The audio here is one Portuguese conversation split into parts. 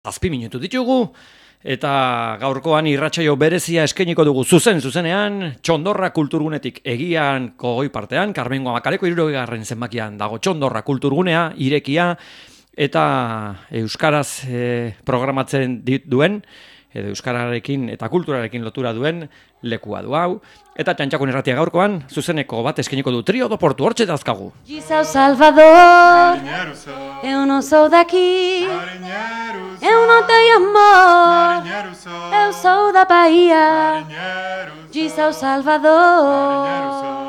zazpi minutu ditugu, eta gaurkoan irratsaio berezia eskainiko dugu zuzenean, Txondorra kulturgunetik Egian goi partean, Karmengo Amakaleko 60. zenbakian dago Txondorra kulturgunea, irekia, eta euskaraz programatzen duen, edo euskararekin eta kulturarekin lotura duen lekua du hau. Eta Txantxakun Irratia gaurkoan, zuzeneko bat eskainiko du Trio do Portu, hortxe dazkagu. Gisao Salvador, eu não sou daqui, eu não tenho amor, eu sou da Bahia, Gisao Salvador.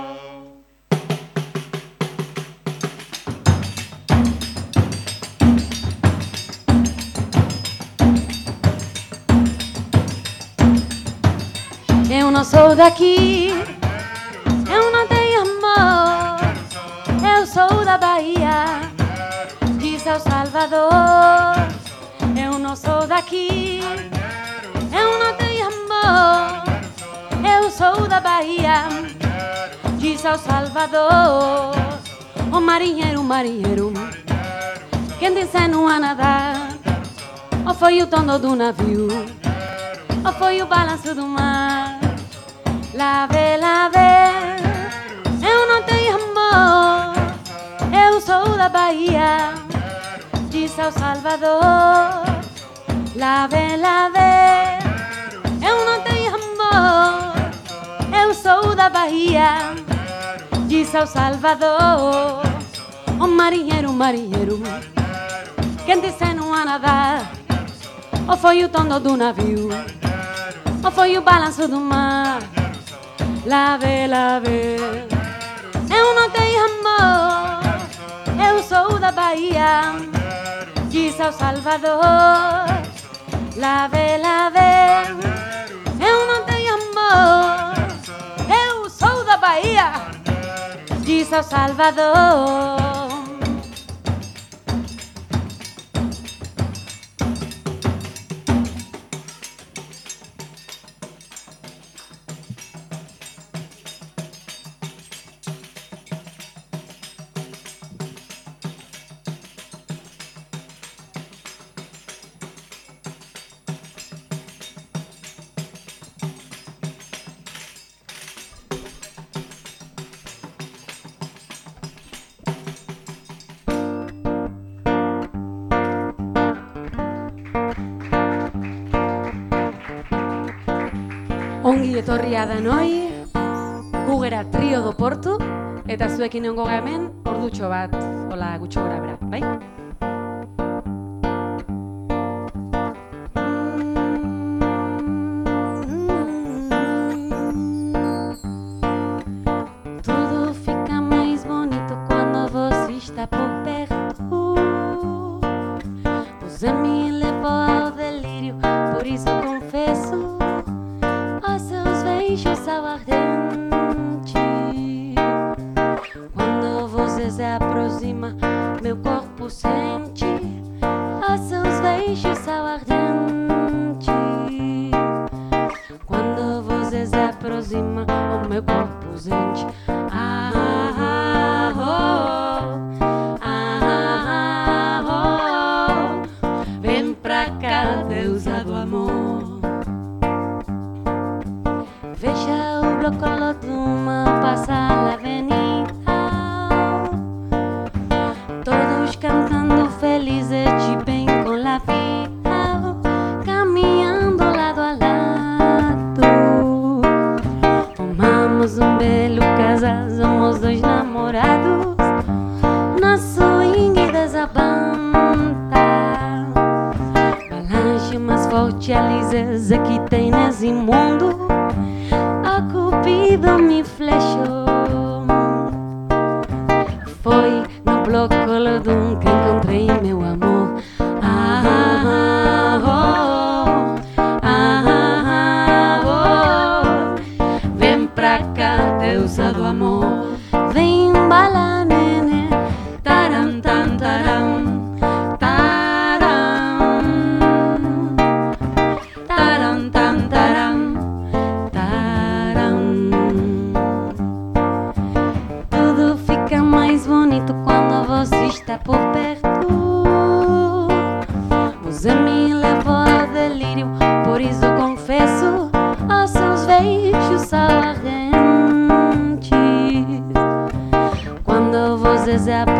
Eu não sou daqui, eu não tenho amor, eu sou da Bahia, Gisao Salvador. Eu não sou daqui, eu não tenho amor, eu sou da Bahia, Gisao Salvador. Oh marinheiro, marinheiro, quem te ensinou a nadar? Ou foi o tondo do navio? Ou foi o balanço do mar? Lave, lave, eu não tenho amor, eu sou da Bahia, Gisao Salvador. Lave, lave, eu não tenho amor, eu sou da Bahia, Gisao Salvador. Oh marinheiro, marinheiro, quem te ensinou a nadar? Ou foi o tondo do navio? Ou foi o balanço do mar? Lave, lave, eu não tenho amor, eu sou da Bahia, Gisao Salvador. Lave, lave, eu não tenho amor, eu sou da Bahia, Gisao Salvador. Ongi etorria denoi, gugera Trio do Portu, eta zuekin egongo hemen ordutxo bat, hola gutxo gora bera, bai? Tudo fica mais bonito quando você está por perto. Você me levou ao delírio, por isso confesso. Beijos ao ardente. Quando você se aproxima, meu corpo sente os seus beijos ao ardente. Quando você se aproxima, o meu corpo sente. Vem pra cá, deusa do amor. Veja o bloco Lotuma passar a avenida, todos cantando felizes de bem com a vida, caminhando lado a lado. Formamos belo casal, somos dois namorados, na swing desabanta. Balança mais forte, Alises, que tem nesse mundo. Cupido me flechou. Foi no bloco Lodum que encontrei meu amor. Vem pra cá, deusa do amor. Vem embalar, nenê. Taram, tam, taram. Taram, tam, taram. Quando você está por perto, você me leva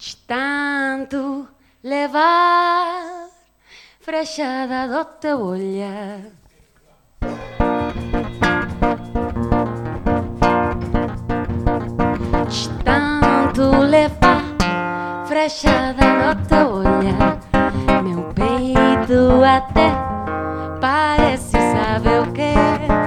de tanto levar frechada do teu olhar. De tanto levar frechada do teu olhar, meu peito até parece saber o que.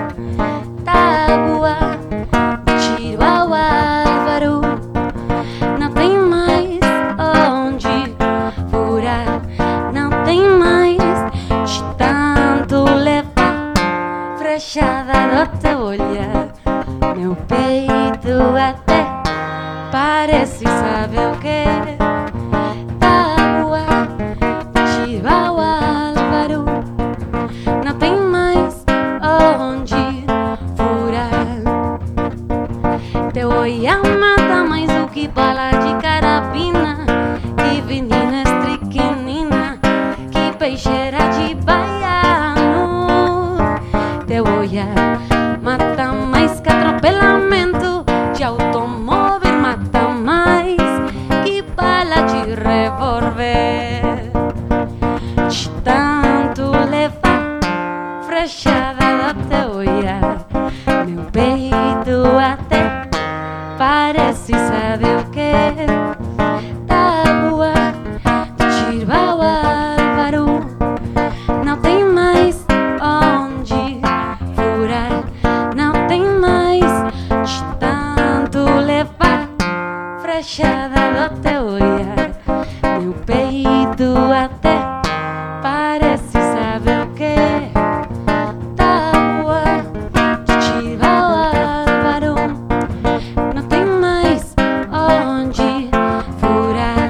Tábua, tiro ao Álvaro, não tem mais onde furar, não tem mais de tanto levar frechada do teu olhar, meu peito até parece saber o que. Tábua, tiro ao Álvaro, não tem mais onde furar. Teu olhar mata mais do que bala de carabina, que venina estriquinina, que peixeira de baiano. Teu olhar mata mais que atropelamento de automóvel, mata mais que bala de revólver. De tanto levar frechada do teu olhar, meu peito até parece saber o que. Tábua, tiro ao Álvaro, não tem mais onde furar, não tem mais de tanto levar frechada do teu olhar, meu peito até parece saber o que. Tábua, tiro ao Álvaro, não tem mais onde furar.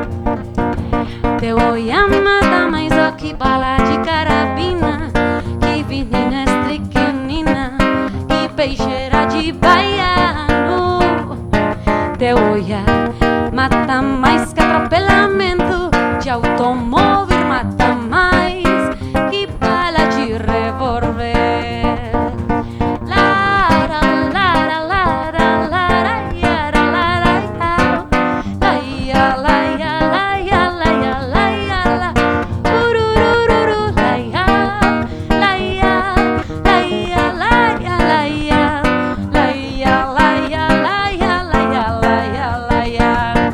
Teu olhar mata mais do que bala de carabina, que venina estriquinina, que peixeira de baiano. Teu olhar mata mais que atropelamento de automóvel, mata mais que bala de revólver. Lara, lara, lara, lara, yara, lara, yara, laia, laia, laia, laia, laia, la, ururururu, laia, laia, laia, laia, laia, laia, laia, laia, laia, laia, laia.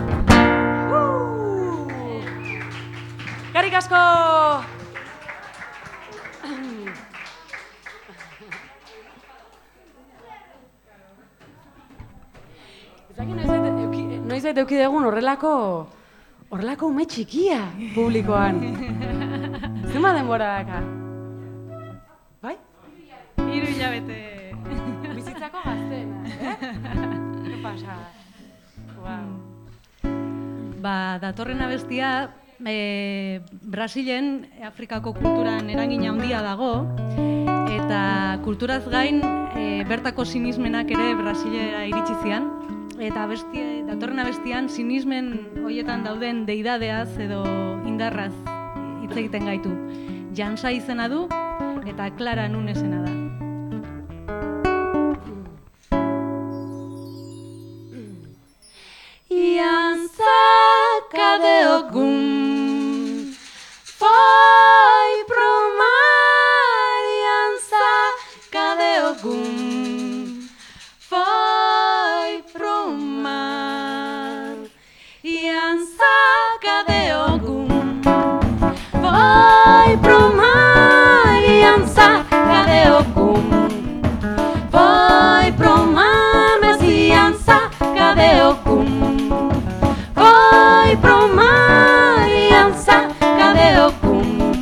Eskerrik asko! Noiz bait eduki dugun horrelako ume txikia publikoan. Zenbat denbora daka? Bai? 3 hilabete. Bizitzako gaztena, Ke pasa? Wow. Ba, datorren abestia Brasilen Afrikako kulturan eragina handia dago, eta kulturaz gain bertako sinismenak ere Brasilera iritsi zian. Eta datorren abestian sinismen hoietan dauden deidadeaz edo indarraz hitz egiten gaitu. Jansa izena du eta Clara Nunesena da. Jansa, cadê algum? Foi pro mar. Jansa, cadê algum? Foi pro mar. Jansa, cadê algum? Foi pro mar. Jansa, cadê algum? Foi pro mar, mas Jansa, cadê algum? Foi pro mar, Jansa, cadê algum?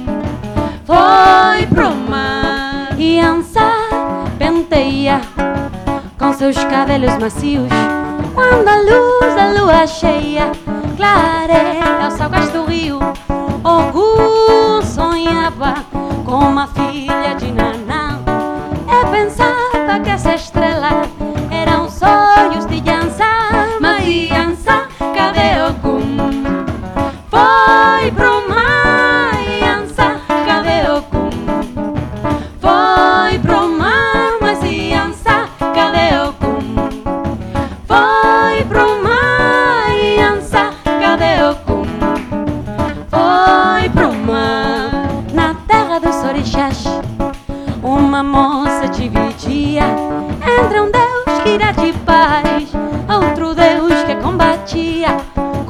Foi pro mar. Jansa penteia com seus cabelos macios, quando a luz da lua cheia clareia os salgas do rio. Ogum sonhava com uma filha de Naná, e pensava que essa estrela eram sonhos de Jansa. Mas Jansa, cadê Ogum? Foi pro mar. Jansa, cadê Ogum? Foi pro mar, mas Jansa, cadê Ogum? Foi pro mar. Jansa, cadê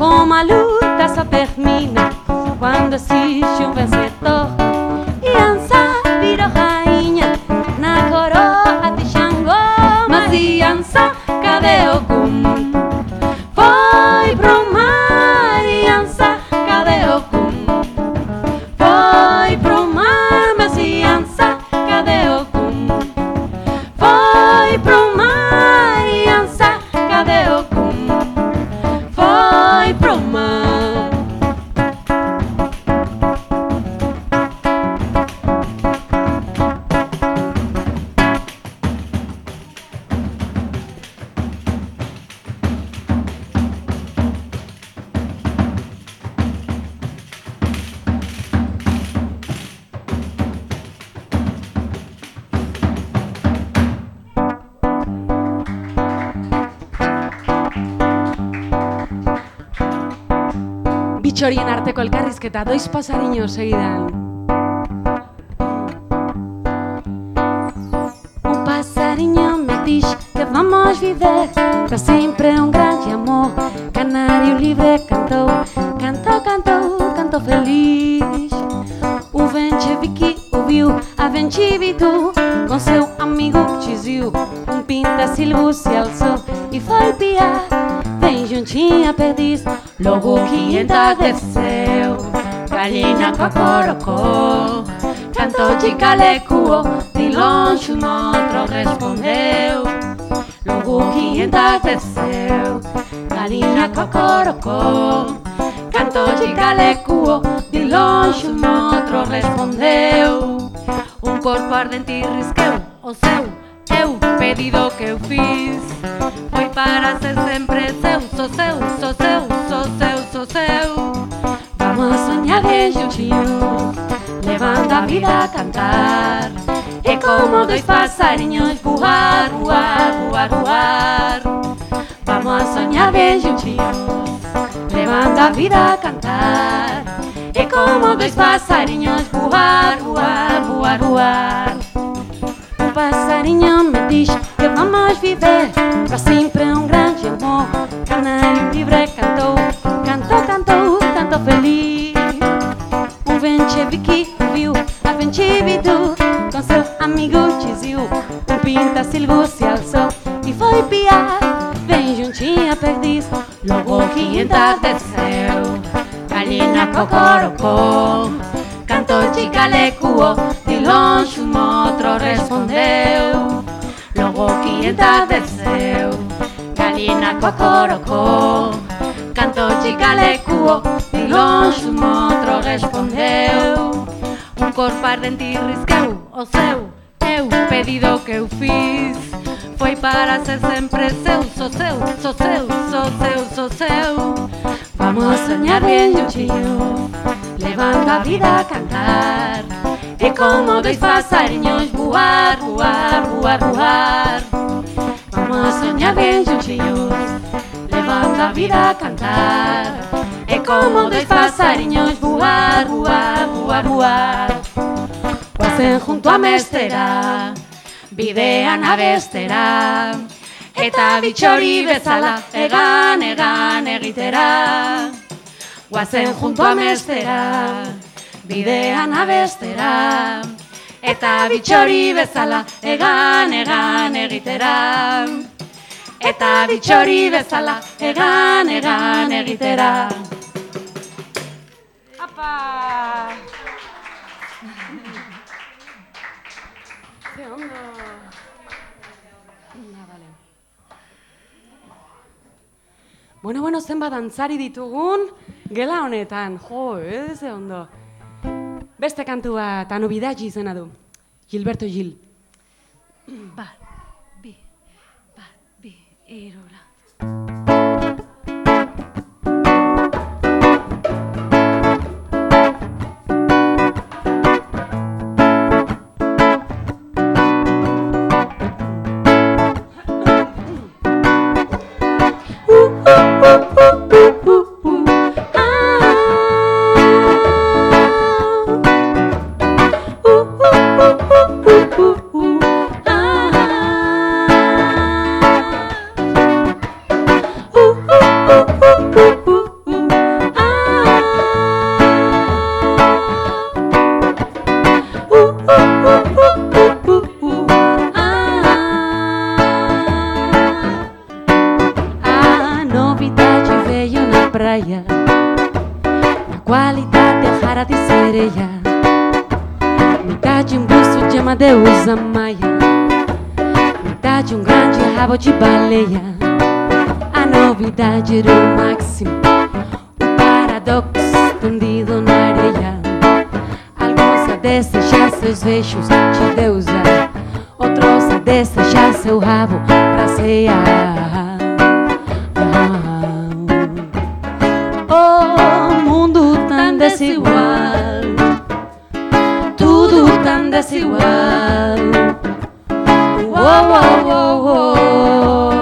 como a luta só termina quando existe um vencedor. Iança virou rainha na coroa de Xangô. Mas Iança, cadê o cum? Foi pro mar, Iança, cadê o cum? Foi pro mar, mas Iança, cadê o cum? Foi pro mar, Iança, cadê o cum? Foi pro mar. Bitxorien arteko elkarrizketa, doiz pasariño segidan. Um passarinho me diz que vamos viver para sempre um grande amor. Canário livre cantou, cantou, cantou, cantou feliz. O Venchevique ouviu a Venchivitu com seu amigo Tiziu. Um pinta-silvo se alçou e foi piar. Bem juntinha a perdiz, logo que entardeceu. Galinha cocorocó, cantou de calecuo, de longe um outro respondeu. Logo que entardeceu, galinha cocorocó, cantou de calecuo, de longe um outro respondeu. Um corpo ardente e risqueu o seu, pedido que eu fiz foi para ser sempre seu, sou seu, sou seu, sou seu, sou seu. Vamos sonhar bem juntinhos, levando a vida a cantar. É como dois passarinhos voar, voar, voar, voar. Vamos sonhar bem juntinhos, levando a vida a cantar. É como dois passarinhos voar, voar, voar, voar. Um passarinho me diz que vamos viver para sempre um grande amor. Canário livre cantou, cantou, cantou, cantou feliz. Um Venchevique ouviu a Venchivitu com seu amigo Tiziu. Um pinta-silvo se alçou e foi piar. Bem juntinha a perdiz, logo que entardeceu. Galinha cocorocó, cantou de calecuo, de longe um outro respondeu. Logo que entardeceu, galinha cocorocó, cantou de calecuo, de longe um outro respondeu. Um corpo ardente e risqueu o seu, pedido que eu fiz foi para ser sempre seu, sou seu, sou seu, sou seu, sou seu. Vamos sonhar bem juntinhos, levando a vida a cantar. É como dois passarinhos voar, voar, voar, voar. Vamos sonhar bem juntinhos, levando a vida a cantar. É como dois passarinhos voar, voar, voar, voar. Guazen junto a mestera, bidean abestera, eta bitxori bezala egan, egan egitera. Guazen junto a mestera, bidean abestera, eta bitxori bezala egan, egan egitera. Eta bitxori bezala egan, egan egitera. Apa! Ze ondo! Vale. Bueno, zenbat dantzari ditugun gela honetan. Jo, ze ondo. Beste kantu bat, Anobidaji izena du. Gilberto Gil. Bat, bi, irola. qualidade rara de sereia, metade um busto de uma deusa maia, metade um grande rabo de baleia. A novidade era o máximo, o paradoxo escondido na areia. Alguns a desejar seus beijos de deusa, outros a desejar seu rabo pra ceia. Oh, mundo tão desigual, tudo tão desigual. Oh, oh, oh, oh.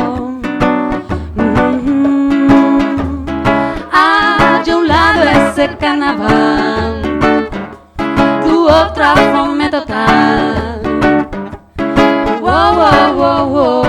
De um lado esse carnaval, do outro a fome total. Oh, oh, oh, oh.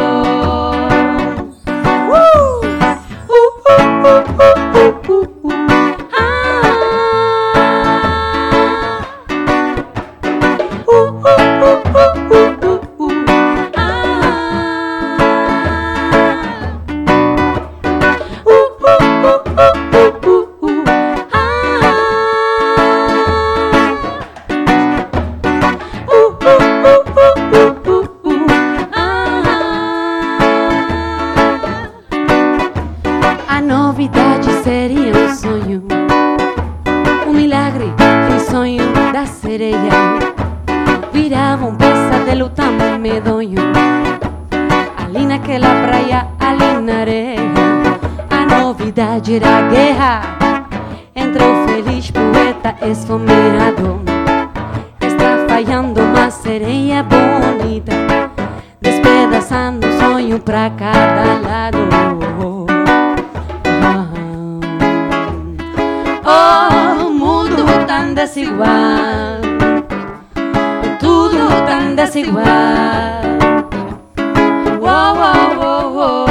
A novidade seria um sonho, um milagre que sonho da sereia virava um pesadelo tão medonho. Ali naquela praia, ali na areia, a novidade era a guerra entre o feliz poeta esfomeado. Está falhando uma sereia bonita, despedaçando um sonho pra cada lado. Oh, mundo tão desigual, tudo tão desigual. Oh, oh, oh, oh.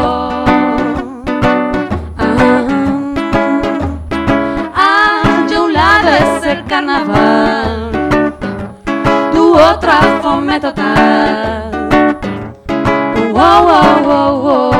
De um lado esse carnaval, do outro a fome total. Oh, oh, oh, oh.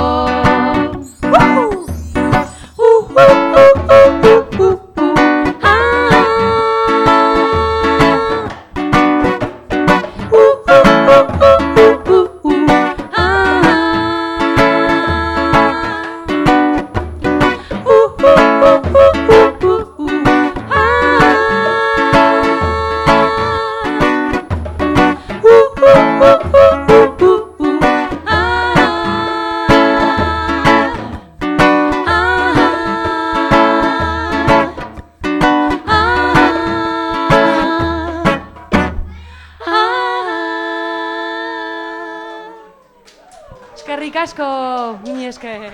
Eskerrik asko, mini esker.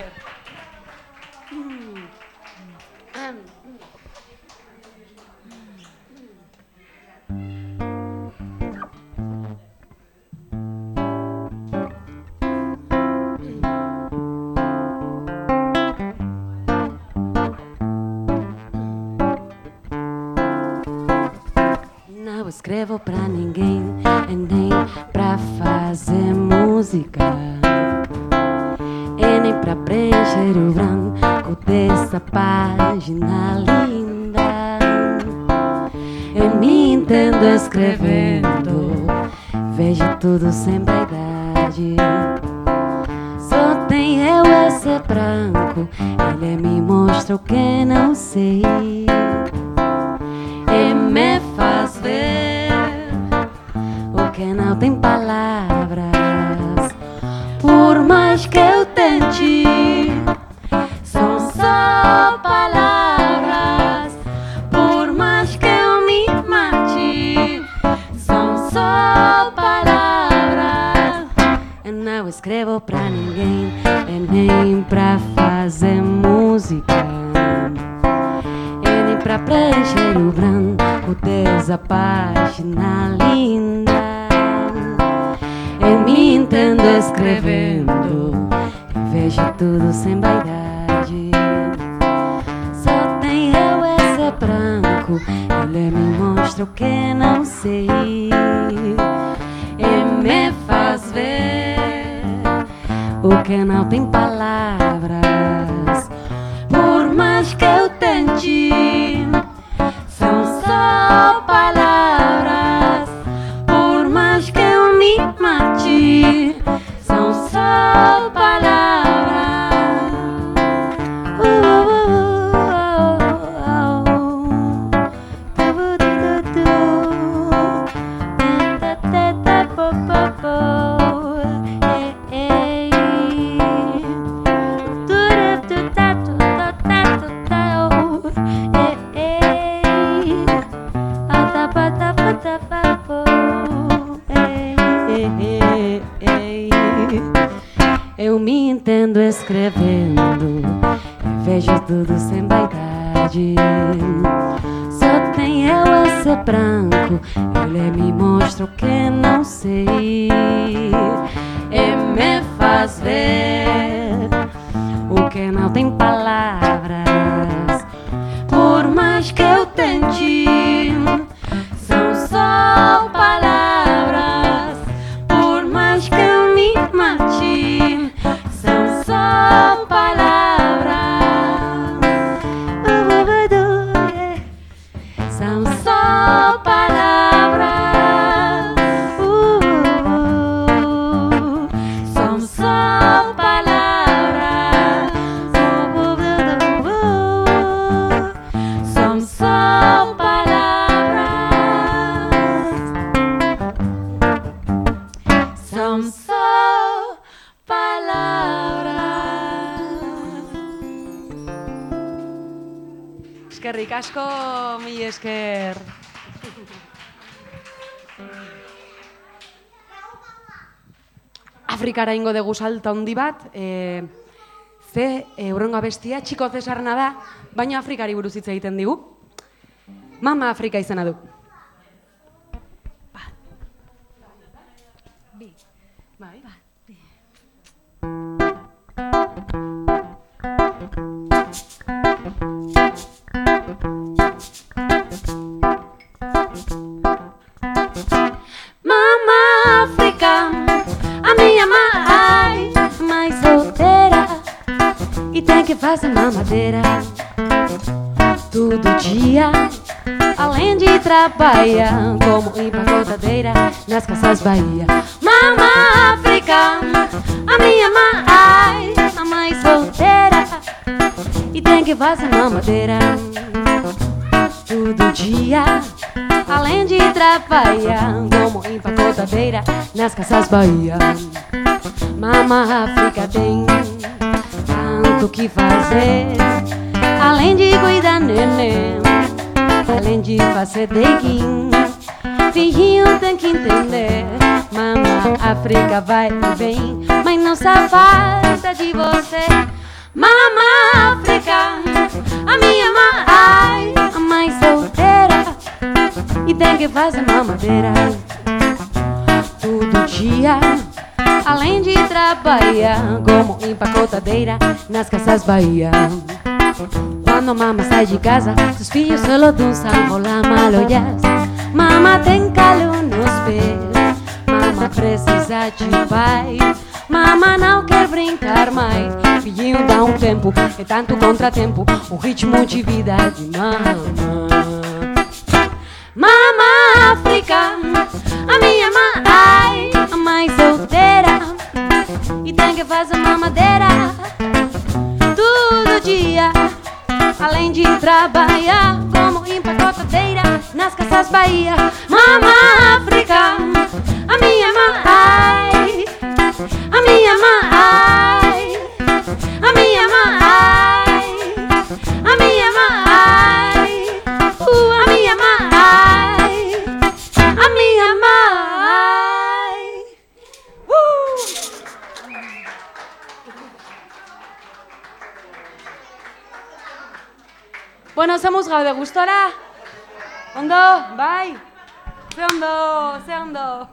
Não escrevo pra ninguém e nem pra fazer música, e nem pra preencher o branco dessa página linda. Eu me entendo escrevendo, vejo tudo sem vaidade. Só tem eu esse branco, ele me mostra o que não sei e me faz ver o que não tem palavras. Por mais que eu tente, são só palavras. Por mais que eu me mate, são só palavras. Eu não escrevo pra ninguém e nem pra fazer música, e nem pra preencher o branco dessa página linda. Eu me entendo escrevendo, vejo tudo sem vaidade. Só tem eu esse branco, ele me mostra o que não sei e me faz ver o que não tem palavras. Por mais que eu tente, tudo sem vaidade. Só tem eu a ser branco, ele me mostra o que não sei e me faz ver o que não tem palavras. Por mais que eu tente, são só palavras. Por mais que eu me mate, são só palavras. São só palavras. São só palavras. São só palavras. São só palavras. Eskerrik asko, mil esker. Afrikara ingo dugu salto handi bat, ze hurrengo abestia Txiko Zesarrena da, baina Afrikari buruz hitz egiten digu. Mama Afrika izena du. Bai. Mama África, a minha mãe solteira, e tem que fazer mamadeira todo dia, além de trabalhar como empacotadeira nas Casas Bahia. Mama África, a minha mãe solteira, e tem que fazer mamadeira todo dia, além de trabalhar como empacotadeira nas Casas Bahia. Mama África tem tanto que fazer, além de cuidar neném, além de fazer deguinho. Filhinho tem que entender, Mama África vai e vem, mas não se afasta de você. Mama África, a minha mãe solteira, e tem que fazer mamadeira todo dia, além de trabalhar como empacotadeira nas Casas Bahia. Quando mama sai de casa, seus filhos solo dançam, rolar malolhas. Mama tem calo nos pés, mama precisa de pai. Mama não quer brincar mais, filhinho dá um tempo, é tanto contratempo, o ritmo de vida de mama. Mama África, a minha mãe solteira, e tem que fazer mamadeira todo dia, além de trabalhar como empacotadeira nas Casas Bahia. Mama África, a minha mãe, a minha mãe, a minha mãe, a minha mãe, a minha mãe, a minha mãe. Bueno, somos gaude gustora? Ondo, bai? Ze ondo.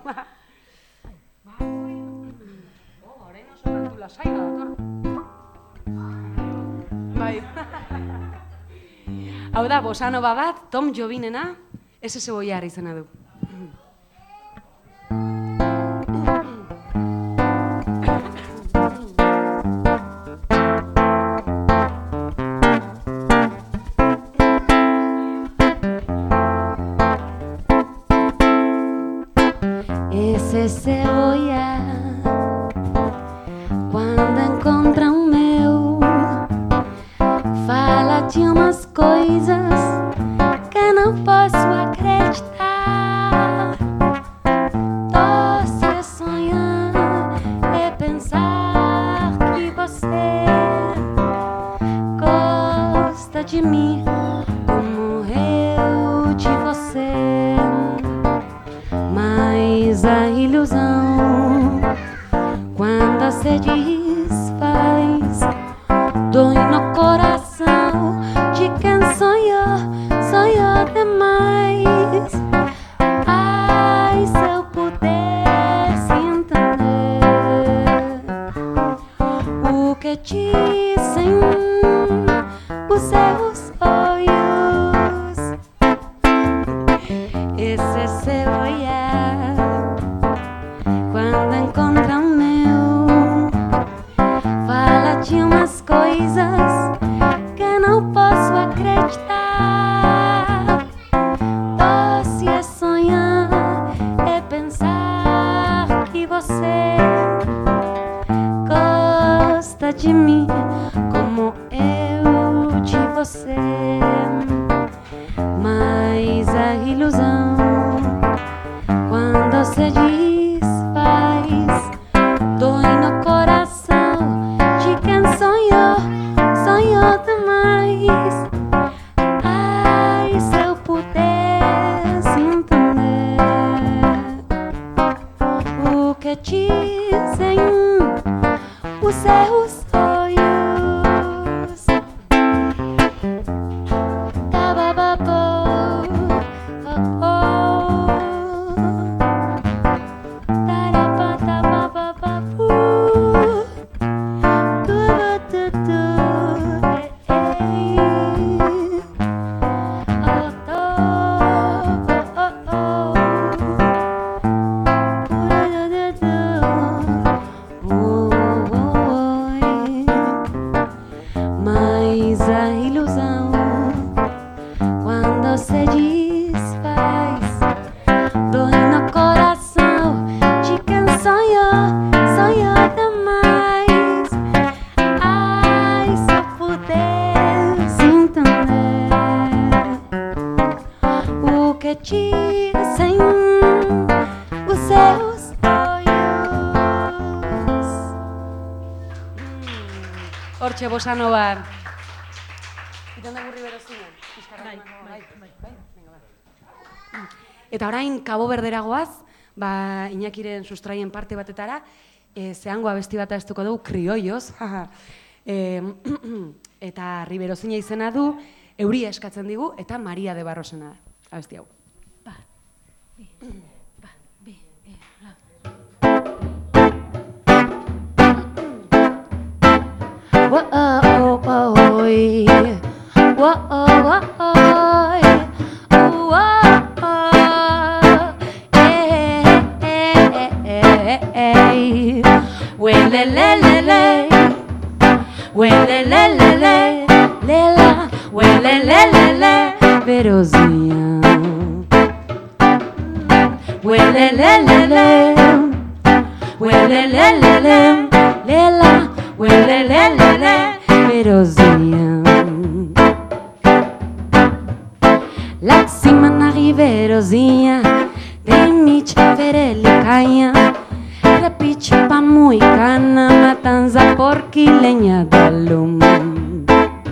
Orain oso kantu lasai dator. Bai. Hau da, bossa nova bat, Tom Jovinena, ese Cebollar izena du. Esse Cebollar, quando encontra o meu, fala de umas coisas que não posso acreditar. Doce é sonhar e pensar que você gosta de mim como eu de você. Mas a ilusão, quando se desfaz, dói no coração. seus olhos, esse seu olhar, quando encontra o meu, fala de umas coisas que não posso acreditar. Doce é sonhar, é pensar que você gosta de mim como eu de você. Mas a ilusão, quando se desfaz, dói no coração de quem sonhou, sonhou demais. Ai, se eu pudesse entender o que dizem os seus olhos. Tabababô, oh, oh. Tarabababababu, tubututu, ei. Oh, oh, oh, oh, oh. Mas a ilusão, quando se desfaz, dói no coração de quem sonhou, sonhou demais. Ai, se eu pudesse entender o que dizem os seus olhos. Hortxe bossa nova. Iten dugu Riberozina. Eta orain Kabo Berdera goaz, Iñakiren sustraien parte batetara, zehango abesti bat abestuko dugu, Krioioz. Eta Riberozina izena du, euria eskatzen digu, eta Maria de Barrosena da. Abesti hau. Verozinha, lela, Verozinha. Lá cima na Riverozinha tem mit verelicanha, repite pa muicana, matanza porqui lenha da lume.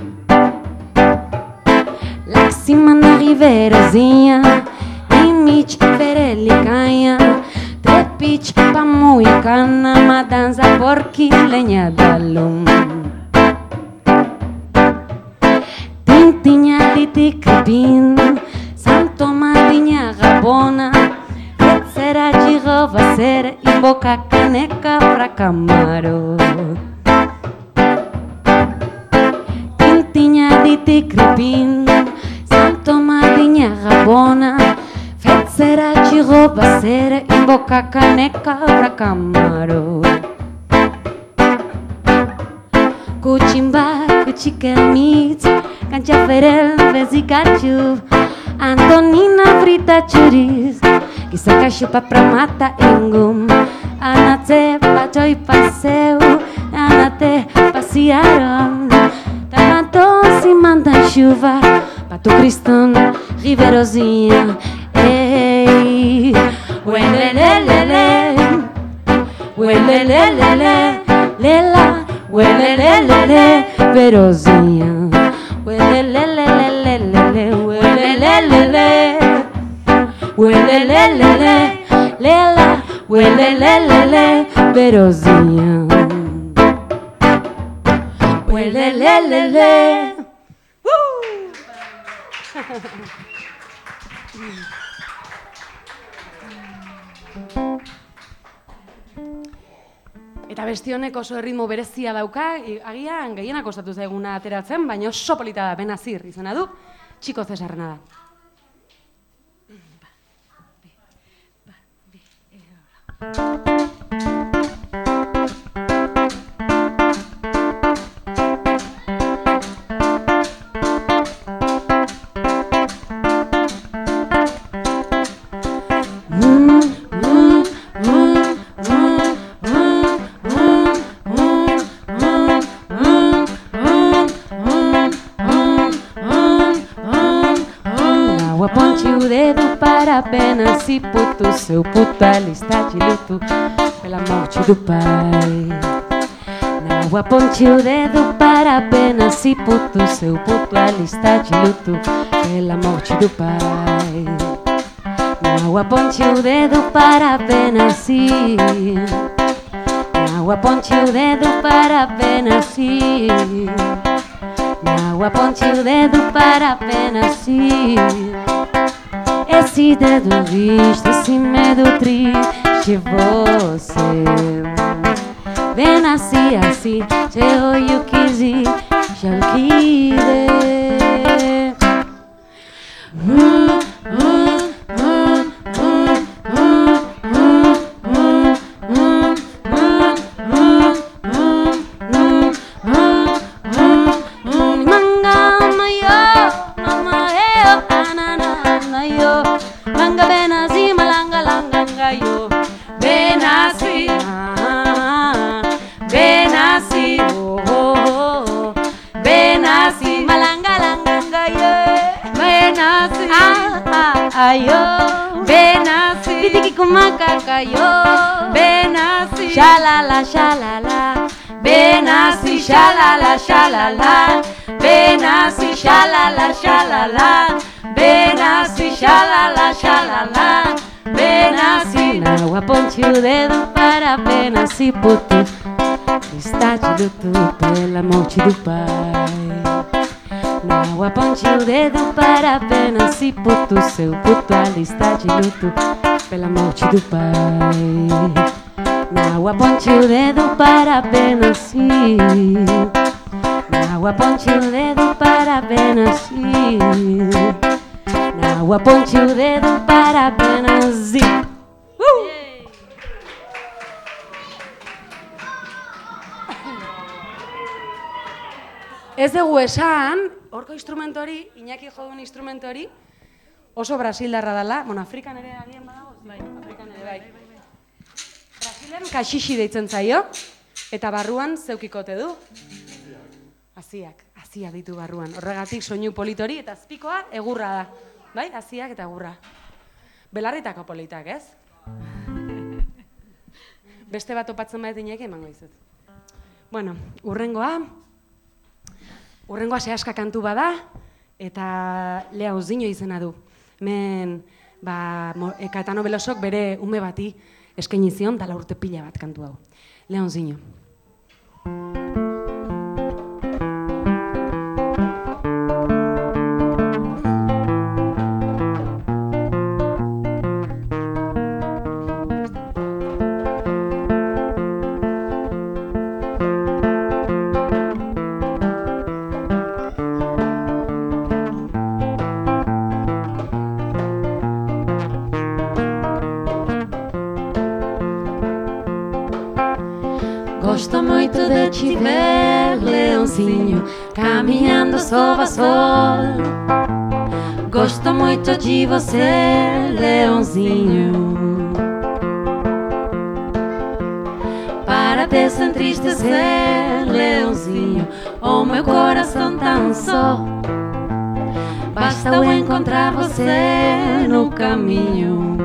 Lá cima na Riverozinha tem mit verelicanha, repite pa muicana, matanza porqui lenha da lume. Tintinha de ticapim, Santo Madinha Rabona, Retzera de Rovacera e boca caneca pra Camaro. Tintinha de ticapim, Santo Madinha Rabona, Retzera de Rovacera e boca caneca pra Camaro. Cuchimba, cuchicamitz, cancha ferel, vesicachu, Antonina frita churiz, Kisaka chupa pra mata engum, Anate pachoi paseu, Anate passearam, Tamantou se manda chuva, Pato Cristão, Riverozinha, ei, uelelelele, uelelelele, lela, uelelelele, Verozinha, uelelelelele, uelelelele, uelelelele, lela, uelelelele, Verozinha, uelelelele. Eta besti honek oso erritmo berezia dauka, agian gehienak kostatu zaiguna ateratzen, baina oso polita da, Benazir izena du, Txiko Zesarrena da. Apenas se puto, seu puto ali está de luto pela morte do pai. Não aponte o dedo para apenas se puto, seu puto ali está de luto pela morte do pai. Não aponte o dedo para apenas se. Não aponte o dedo para apenas se. Não aponte o dedo para apenas se. Esse dedo visto, esse medo triste, você vem assim, assim, eu quis ir, já olvidei. Shalala, shalala, Benassi, shalala, shalala, Benassi, shalala, shalala, Benassi, shalala, shalala, Benassi. Não aponte o dedo para Benassi, puto, está de luto pela morte do pai. Não aponte o dedo para Benassi, puto, seu puto ali está de luto pela morte do pai. Não aponte o dedo para apenas se. Não aponte o dedo para apenas se. Não aponte o dedo para apenas se. Ez dugu esan, horko instrumentu hori, Iñaki jodun instrumentu hori, oso brasildarra dela, bueno, Afrikan ere agien badago? Bai, Afrikan ere bai. Brasilen kaxixi deitzen zaio, eta barruan zeukikote du. Haziak ditu barruan. Horregatik soinu politori eta azpikoa egurra da. Bai, haziak eta egurra. Belarritako politak, ez? Beste bat opatzen badet Iñaki emango dizut. Bueno, urrengoa sehaska kantu bada, eta Lea Uzdino izena du. Hemen, Caetano Velosok bere ume bati eskaini zion, dala urte pila bat kantu hau. Lea Uzdino. Gosto muito de te ver, leãozinho, caminhando sol a sol. Gosto muito de você, leãozinho, para te sem entristecer, leãozinho, o meu coração tão só. Basta eu encontrar você no caminho.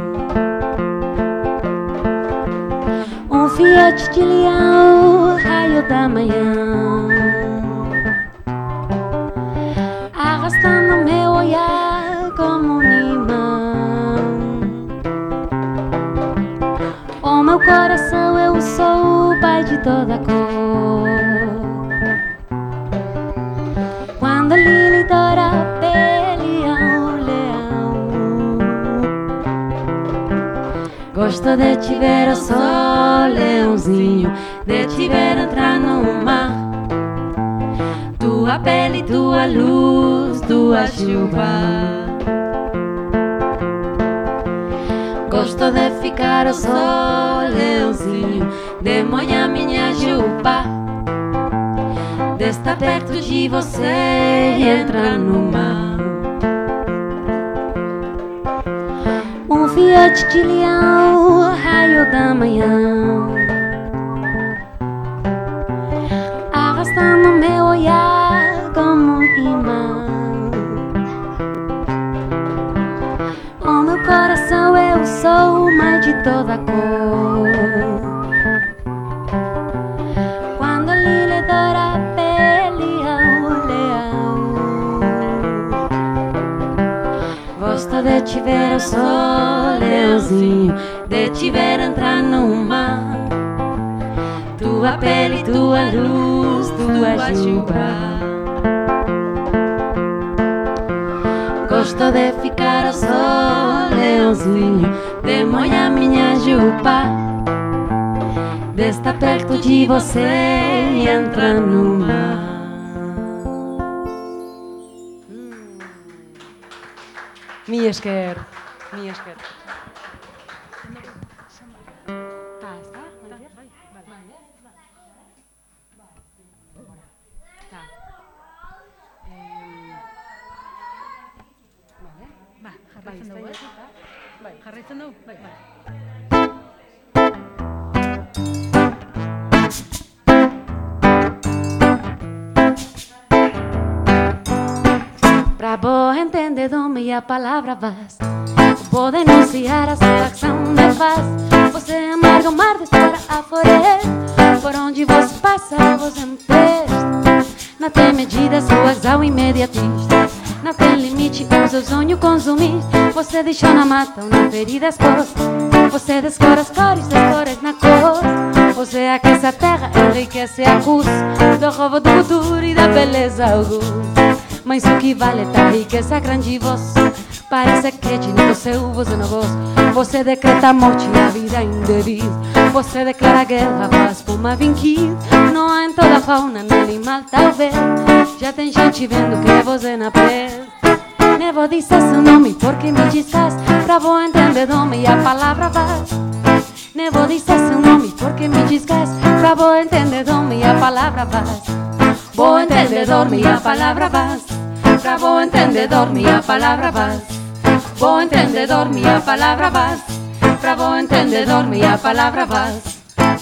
Fiat de leão, raio da manhã, arrastando meu olhar como um imã. O meu coração, eu sou o pai de toda cor. Quando Lili dora peleão, leão, gosto de te ver ao sol. leãozinho, de te ver entrar no mar. Tua pele, tua luz, tua chuva. Gosto de ficar ao sol, leãozinho, de molhar minha juba, de estar perto de você e entrar no mar. Filhote de leão, raio da manhã, arrastando meu olhar como um imã. O meu coração eu sou mais de toda cor. Quando ele lhe dora a pele ao leão, gosto de te ver ao sol, leãozinho, de te ver entrar no mar. Tua pele, tua luz, tua juba. Gosto de ficar ao sol, leãozinho, de molhar minha juba, de estar perto de você e entrar no mar. Mi esker. Jarraitzen dugu? Bai. Pra bom entendedor, meia palavra vas. Vou denunciar a sua ação nefasta. Você amarga o mar de fora a floresta. Por onde você passa, você empresta. Não tem medida, sua ação imediatista. Não tem limite, o seu sonho consumir. Você deixou na mata uma ferida exposta. Você descora as cores na cor. Você aquece a terra, enriquece a custo do roubo do futuro e da beleza ao gosto. Mas o que vale é a riqueza grande e voz. Parece que de no seu você não gosta. Você decreta a morte e a vida indevida. Você declara guerra, paz, uma vinquida. Não há em toda a fauna, no animal talvez. Já tem gente vendo que você não presta. Nem vou dizer seu nome porque me desfaz. Pra bom entendedor, meia palavra vas. Nem vou dizer seu nome porque me desfaz. Pra bom entendedor, meia palavra vas. Bom entendedor, meia palavra vas. Pra bom entendedor, meia palavra vas. Bom entendedor, meia palavra vas. Pra bom entendedor, meia palavra vas.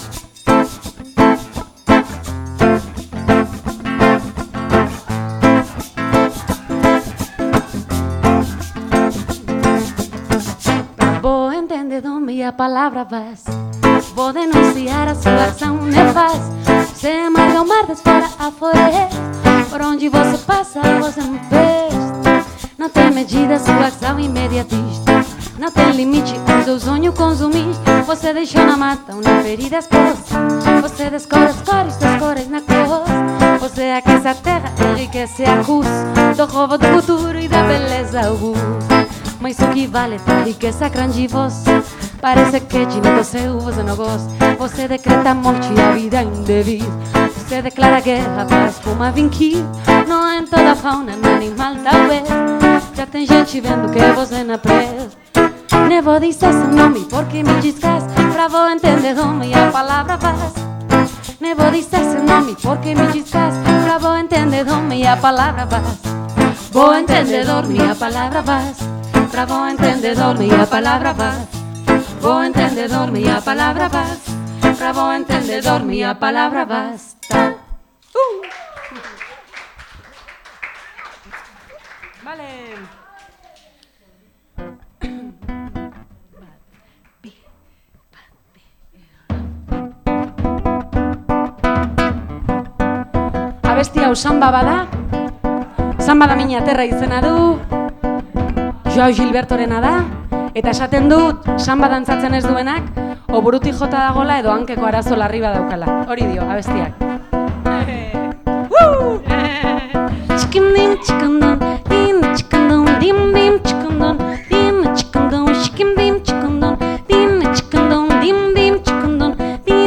Pra bom entendedor, meia palavra vas. Vou denunciar a sua ação nefasta. Você amarga o mar desfora a floresta. Por onde você passa, você empresta. Não tem medida, sua ação imediatista. Não tem limite, o seu sonho consumir. Você deixou na mata uma ferida exposta. Você descobre as cores na cor. Você aquece a terra, enriquece a custo do roubo do futuro e da beleza ao gosto. Mas o que vale é a riqueza grande e voz. Parece que de no seu você não gosta. Você decreta a morte e a vida indevida. Você declara guerra, paz, uma vinquida. Não há em toda a fauna, no animal talvez. Já tem gente vendo que você não presta. Nem vou dizer seu nome porque me desgasta. Pra bom entendedor, meia palavra vas. Nem vou dizer seu nome porque me desgasta. Pra bom entendedor, meia palavra vas. Bom entendedor, meia palavra vas. Pra bom entendedor, meia palavra vas. Bom entendedor, meia palavra vas. Pra bom entendedor, meia palavra basta. Vale. Abesti hau samba bada. Samba da mina terra izena du. Joao Gilbertorena da. Eta esaten dut, samba dantzatzen ez duenak, o burutik jota dagola edo hankeko arazo larri badaukala. Hori dio, abestiak. Chicken chicken dim chicken dim dim chicken dim chicken chicken dim chicken dim chicken dim dim chicken dim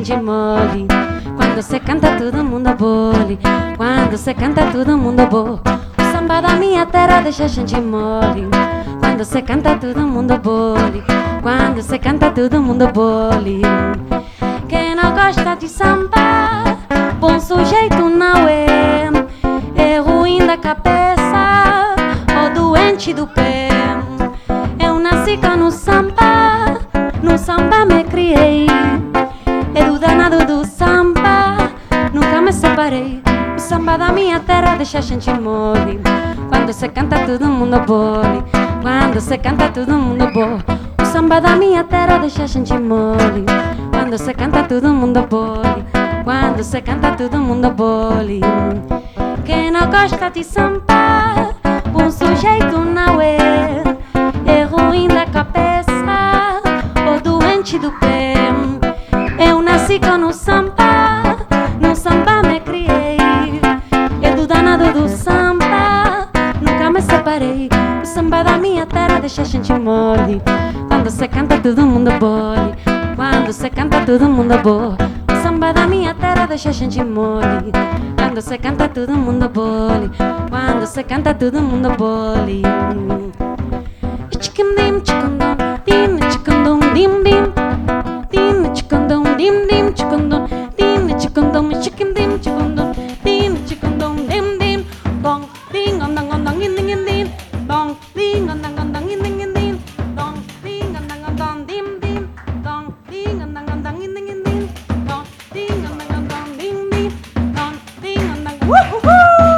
gente mole. Quando se canta todo mundo bole. Quando se canta todo mundo bole. O samba da minha terra deixa a gente mole. Quando se canta todo mundo bole. Quando se canta todo mundo bole. Quem não gosta de samba, bom sujeito não é. É ruim da cabeça ou doente do pé. Eu nasci cá no samba me criei. É do danado do samba, nunca me separei. O samba da minha terra deixa a gente mole. Quando se canta todo mundo bole. Quando se canta todo mundo bole. O samba da minha terra deixa a gente mole. Quando se canta todo mundo bole. Quando se canta todo mundo bole. Quem não gosta de samba, bom sujeito não é. É ruim da cabeça ou doente do pé. Eu nasci com no samba me criei. É do danado do samba, nunca me separei. O samba da minha terra deixa a gente mole. Quando se canta todo mundo bole. Quando se canta todo mundo bole. O samba da minha terra deixa a gente mole. Quando se canta todo mundo bole. Quando se canta todo mundo bole. Chicken dim chicken dum dim chicken dum dim dim dim chicken dum dim dim chicken dum dim chicken dum chicken dim chicken dum dim chicken dum dim dim dong ding dong dong dong ding ding ding dong ding dong dong dong ding ding ding dong ding dong dong dong dim dim dong ding dong dong dong ding ding ding dong ding dong dong dong ding dim dong ding dong dong woo.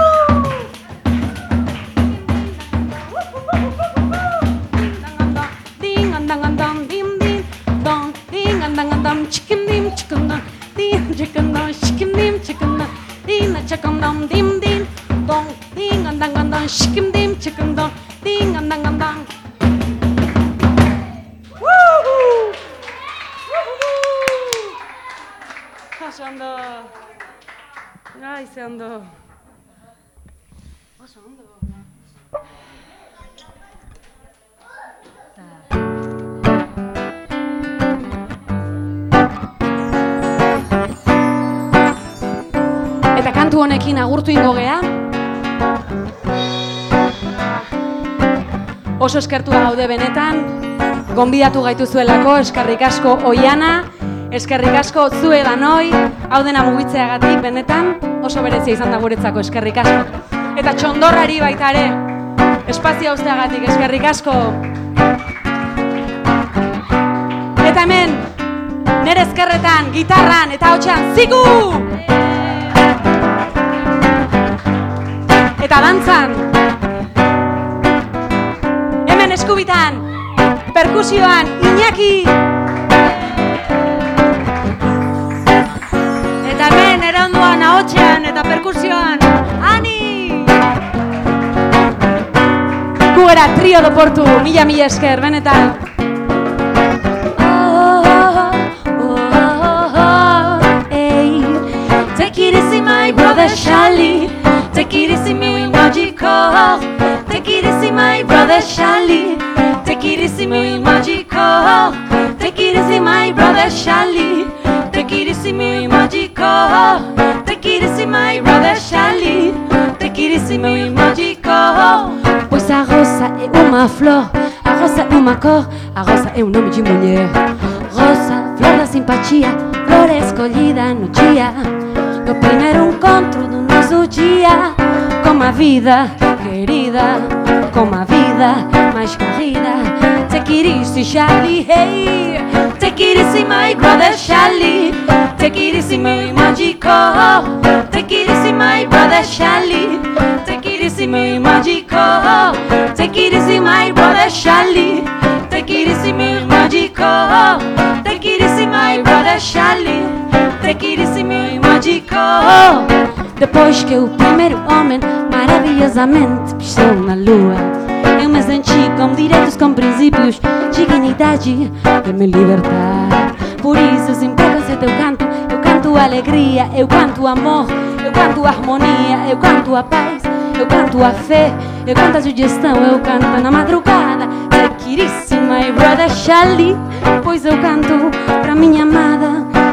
Chicken dim chicken dum dim chicken dum chicken dim chicken dum dim chicken dum dim dim dong ding dong dong dong chicken dim chicken dum ding dong dong dong. Woo! Pasando. Ay, se ando. Pasando. Eta kantu honekin agurtu ingo gea. Oso eskertua gaude benetan, gonbidatu gaituzuelako, eskerrik asko Oiana, eskerrik asko zue danoi, hau dena mugitzeagatik benetan, oso berezia izan da guretzako, eskerrik asko. Eta txondorrari baita ere, espazio uzteagatik, eskerrik asko. Eta hemen, nere ezkerretan, gitarran eta hotxean, zigu! Eta dantzan, hemen eskubitan, perkusioan, Iñaki! Eta hemen eraunduan ahotsean eta perkusioan, Ani! Gugera trio do portu, mila esker, benetan. Take it easy, my brother Charlie. Take it easy, muy magical. Take it easy, my brother Charlie. Take it easy, muy magical. Take it easy, my brother Charlie. Take it easy, muy magical. Take it easy, my brother Charlie. Take it easy, muy magical. Pois a rosa é uma flor, a rosa é uma cor, a rosa é nome de mulher. Rosa, flor da simpatia, flor escolhida no dia do primeiro encontro do nosso dia. Como a vida querida, como a vida mais corrida. Take it easy, Charlie, hey. Take it easy, my brother Charlie. Take it easy, my magical. Take it easy, my brother Charlie. Take it easy, my magical. Take it easy, my brother Charlie. Take it easy, my magical. Take it easy, my brother Charlie. Take it easy, my magical. Depois que o primeiro homem maravilhosamente pisou na lua, eu me senti com direitos, com princípios, dignidade de me libertar. Por isso, sem preconceito eu canto alegria, eu canto amor, eu canto harmonia, eu canto a paz, eu canto a fé, eu canto a sugestão, eu canto na madrugada. Take it easy, my brother Charlie, pois eu canto pra minha amada.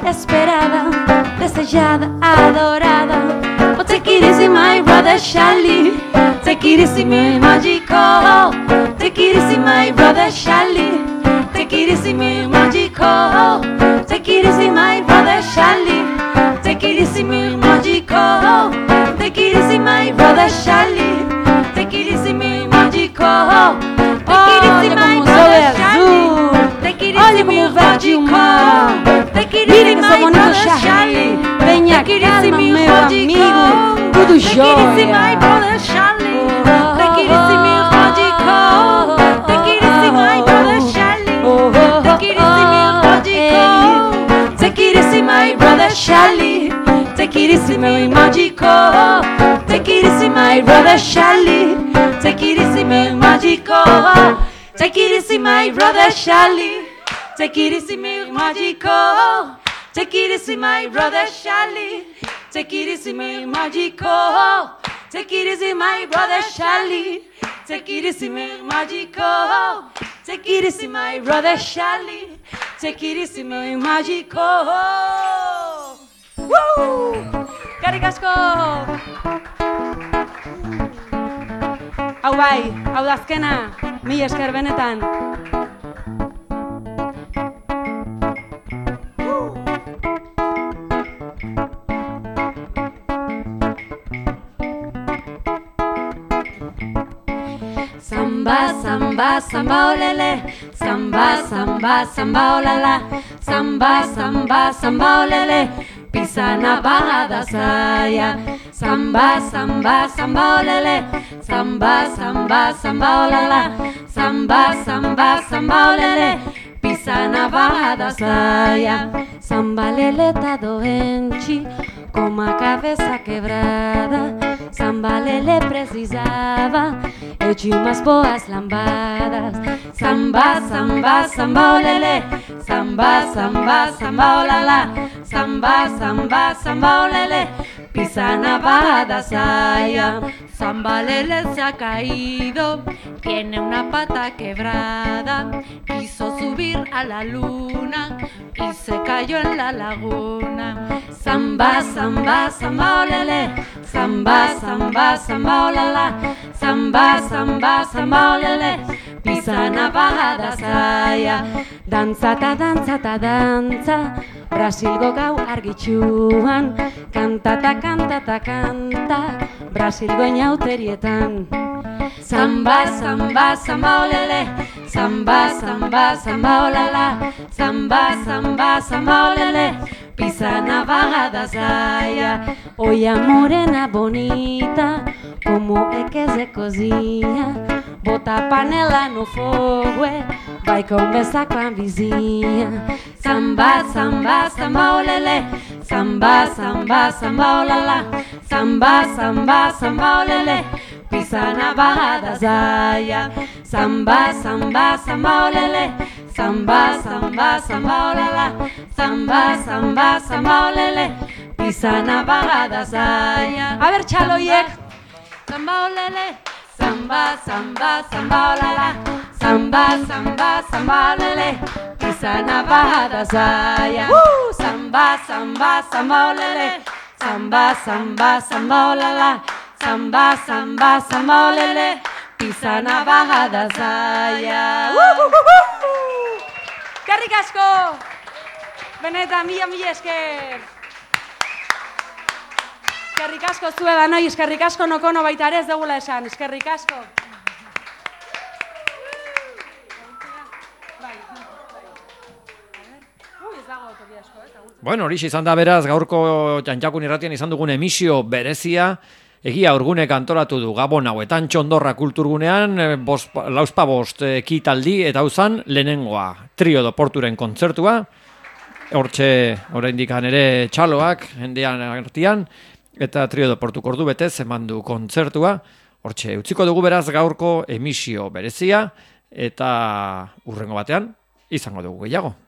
esperada, desejada, adorada. Oh, take it easy, my brother Charlie. Take it easy, my magical. Take it easy, my brother Charlie. Take it easy, my magical. Take it easy, my brother Charlie. Take it easy, my magical. Take it easy, my brother Charlie. Take it easy, my magical. Take it easy, my brother Charlie. Take it easy, my magical. Take it easy, my brother Charlie. Venha, calma, meu amigo. Tudo jóia. Take it easy, my brother Charlie. Take it easy, my magical. Take it easy, my brother Charlie. Take it easy, my magical. Take it easy, my brother Charlie. Take it easy, my magical. Take it easy, my brother Charlie. Take it easy, my magical. Take it easy, my brother Charlie. Take it easy, my magical. Take it easy, my brother Charlie. Take it easy, my magical. Take it easy, my brother Charlie. Take it easy, my magical. Take it easy, my brother Charlie. Take it easy, my magical. Woo! Eskerrik asko! Hau bai, hau da azkena, mila esker benetan. Samba, samba, samba, olele. Samba, samba, samba, olala. Samba, samba, samba, olele. Pisa Navarra da saia. Samba, samba, samba, olele. Samba, samba, samba, olala. Samba, samba, samba, olele. Pisa Navarra da saia. Samba lele tá doente, com a cabeça quebrada. Samba lele precisava de umas boas lambadas. Samba, samba, samba, olele. Samba, samba, samba, olala. Samba, samba, samba, olele. Pisa Navarra da saia. Samba Lele se ha caído, tiene una pata quebrada, quiso subir a la luna y se cayó en la laguna. Samba, samba, samba, olele. Samba, samba, samba, olala. Samba, samba, samba, olele. Pisa Navarra da saia. Dantza ta dantza ta dantza, Brasilgo gau argitxuan. Kanta ta kanta ta kanta, Brasilgo inauterietan. Samba, samba, samba, olele. Samba, samba, samba, olala. Samba, samba, samba, olele. Pisa Navarra da saia. Olla morena bonita, como é que se cozinha. Bota a panela no fogo, vai conversar com a vizinha. Samba, samba, samba, olele. Samba, samba, samba, olala. Samba, samba, samba, olele. Pisa Navarra da saia. Samba, samba, samba, olele. Samba, samba, samba, olala. Samba, samba, samba, olele. Pisa Navarra da saia. A ber, txaloiek! Samba, olele. Samba, samba, samba, olala. Samba, samba, samba, olele. Pisa Navarra da saia. Samba, samba, samba, olele. Samba, samba, samba, olala. Samba, samba, samba, olele. Pisa Navarra da saia. Eskerrik asko! Benetan, mila esker! Eskerrik asko zue da noi, eskerrik asko nokono baita ere ez dugula esan, eskerrik asko! Bueno, horixe izan da beraz, gaurko Txantxakun irratian izan dugun emisio berezia, egia urgunek antolatu du Gabon hauetan Txondorra kulturgunean, lauzpabost ekitaldi eta hauzan lehenengoa Trio do Porturen kontzertua, hortxe oraindik ere txaloak jendean artean, eta Trio do Portuk ordu betez eman du kontzertua, hortxe utziko dugu beraz gaurko emisio berezia, eta urrengo batean izango dugu gehiago.